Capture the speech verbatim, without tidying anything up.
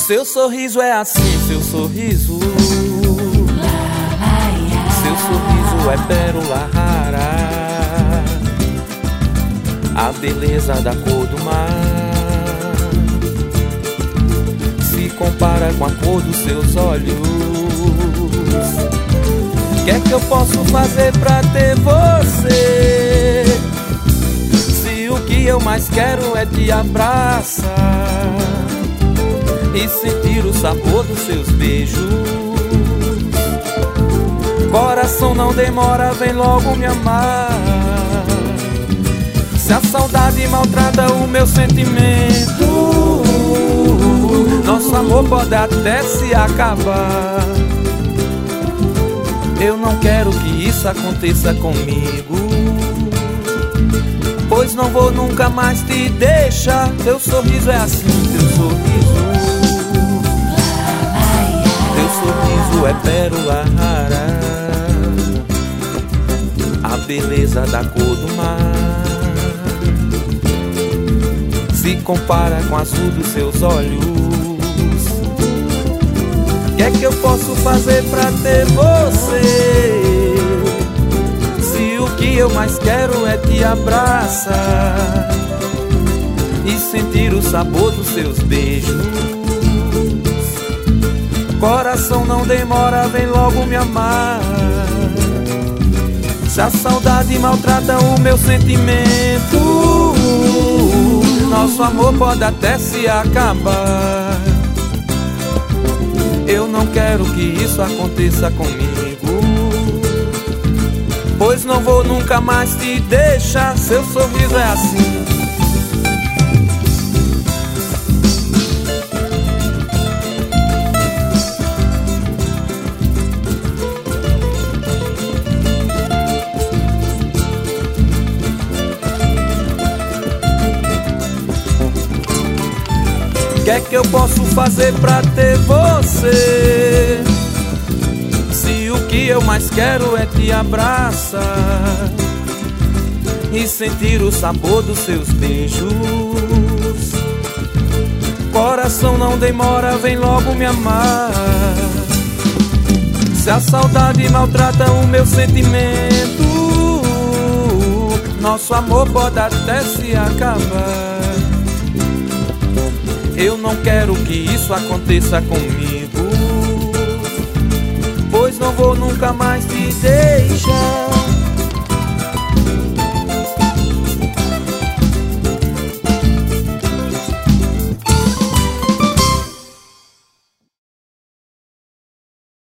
Seu sorriso é assim, seu sorriso. Seu sorriso é pérola rara, a beleza da cor do mar se compara com a cor dos seus olhos. O que é que eu posso fazer pra ter você, se o que eu mais quero é te abraçar e sentir o sabor dos seus beijos? Coração não demora, vem logo me amar. Se a saudade maltrata o meu sentimento, nosso amor pode até se acabar. Eu não quero que isso aconteça comigo, pois não vou nunca mais te deixar. Teu sorriso é assim, teu sorriso. Teu sorriso é pérola rara, a beleza da cor do mar se compara com o azul dos seus olhos. O que é que eu posso fazer pra ter você, se o que eu mais quero é te abraçar e sentir o sabor dos seus beijos? Coração não demora, vem logo me amar. Se a saudade maltrata o meu sentimento, nosso amor pode até se acabar. Eu não quero que isso aconteça comigo, pois não vou nunca mais te deixar. Seu sorriso é assim. O que é que eu posso fazer pra ter você, se o que eu mais quero é te abraçar e sentir o sabor dos seus beijos? Coração não demora, vem logo me amar. Se a saudade maltrata o meu sentimento, nosso amor pode até se acabar. Eu não quero que isso aconteça comigo, pois não vou nunca mais te deixar.